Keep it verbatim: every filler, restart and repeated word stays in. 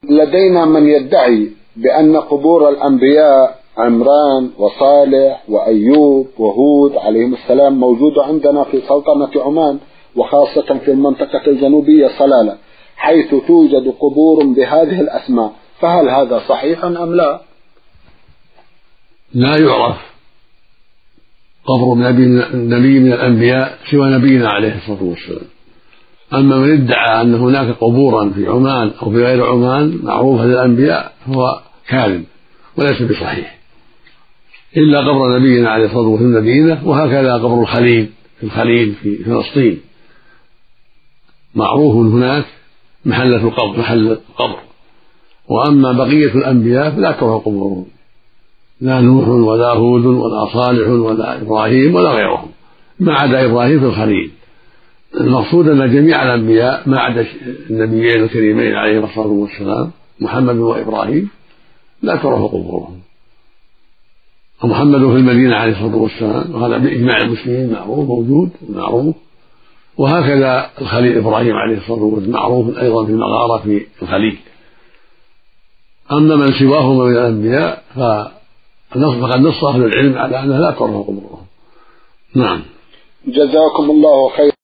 لدينا من يدعي بأن قبور الأنبياء عمران وصالح وأيوب وهود عليهم السلام موجودة عندنا في سلطنة عمان، وخاصة في المنطقة الجنوبية صلالة، حيث توجد قبور بهذه الأسماء، فهل هذا صحيح أم لا؟ لا يعرف قبر نبي من الأنبياء سوى نبينا عليه الصلاة والسلام. أما من ادعى أن هناك قبورا في عمان أو في غير عمان معروفة للأنبياء هو كاذب وليس بصحيح، إلا قبر نبينا عليه الصلاة والسلام في المدينة، وهكذا قبر الخليل في الخليل في فلسطين معروف هناك محل القبر محل القبر. وأما بقية الأنبياء فلا تعرف قبورهم، لا نوح ولا هود ولا صالح ولا إبراهيم ولا غيرهم، ما عدا إبراهيم في الخليل. المقصود أن جميع الأنبياء ما عدا النبيين الكريمين عليهم الصلاة والسلام محمد وإبراهيم لا تعرف قبورهم، ومحمد في المدينة عليه الصلاة والسلام، وهذا بإجماع المسلمين معروف موجود معروف. وهكذا الخليل إبراهيم عليه الصلاة والسلام معروف أيضا في المغارة في الخليل. أما من سواهما من الأنبياء فقد نص أهل العلم على أنها لا تعرف قبورهم. نعم. جزاكم الله خيرا.